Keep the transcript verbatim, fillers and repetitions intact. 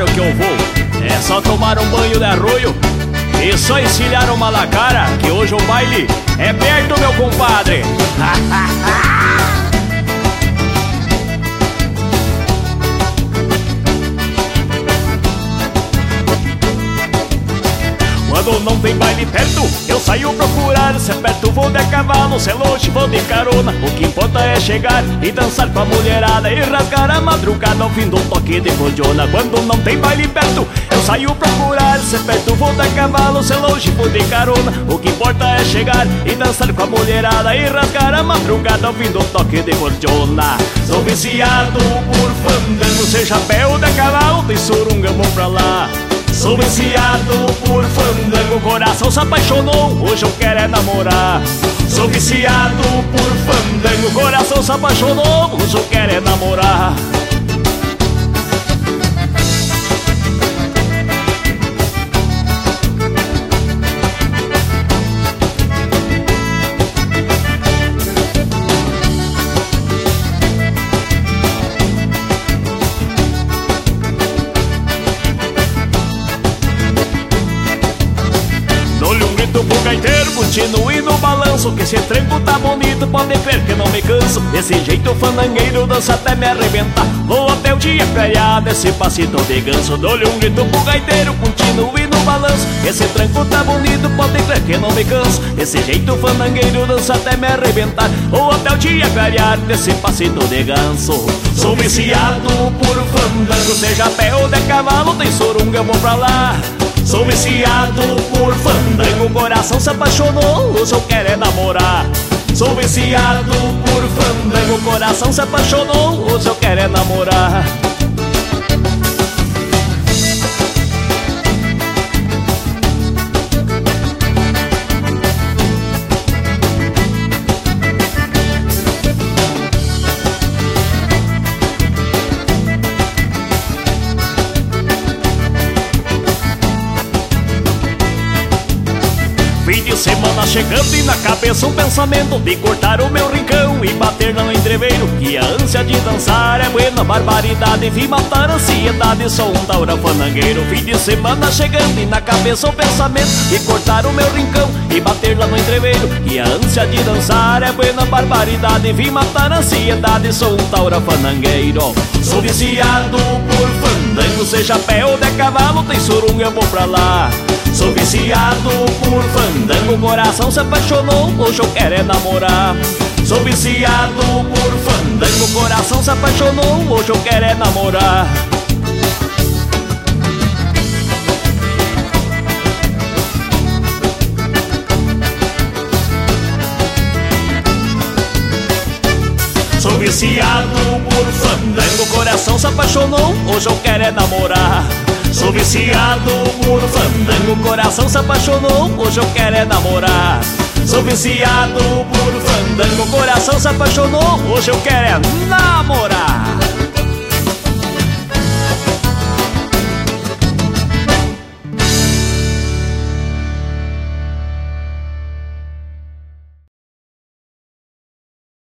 claro que eu vou. É só tomar um banho de arroio e só encilhar uma na cara, que hoje o baile é perto, meu compadre. Quando não tem baile perto, eu saio procurar. Se é perto vou de cavalo, se é longe vou de carona. O que importa é chegar e dançar com a mulherada e rasgar a madrugada ouvindo um toque de cordiona. Quando não tem baile perto, eu saio procurar. Se é perto vou de cavalo, se é longe vou de carona. O que importa é chegar e dançar com a mulherada e rasgar a madrugada ouvindo um toque de cordiona. Sou viciado por fandango, seja pé ou de cavalo, tem surunga, vou pra lá. Sou viciado por fandango, coração se apaixonou, hoje eu quero é namorar. Sou viciado por fandango, coração se apaixonou, hoje eu quero é namorar. Pro gaiteiro, continue no balanço, que esse tranco tá bonito, pode crer que não me canso. Desse jeito fandangueiro dança até me arrebentar. Vou até o dia clarear desse passito de ganso. Dou-lhe um grito pro gaiteiro, continue no balanço, que esse tranco tá bonito, pode crer que não me canso. Desse jeito fandangueiro dança até me arrebentar. Vou até o dia clarear desse passito de ganso. Sou viciado por fandango, seja pé ou de cavalo, tem surunga, eu vou pra lá. Sou viciado por fandango, coração se apaixonou, hoje eu quero é namorar. Sou viciado por fandango, coração se apaixonou, hoje eu quero é namorar. Fim de semana chegando e na cabeça um pensamento de cortar o meu rincão e bater no entreveiro, que a ânsia de dançar é buena barbaridade, vi matar a ansiedade, sou um taura fandangueiro. Fim de semana chegando e na cabeça um pensamento de cortar o meu rincão e bater lá no entreveiro, que a ânsia de dançar é buena barbaridade, vi matar a ansiedade, sou um taura fandangueiro. Sou viciado por fandango, seja pé ou de cavalo, tem surunga, eu vou pra lá. Sou viciado por fandango, coração se apaixonou, hoje eu quero é namorar. Sou viciado por fandango, coração se apaixonou, hoje eu quero é namorar. Sou viciado por fandango, coração se apaixonou, hoje eu quero é namorar. Sou viciado por fandango, coração se apaixonou, hoje eu quero é namorar. Sou viciado por fandango, coração se apaixonou, hoje eu quero é namorar.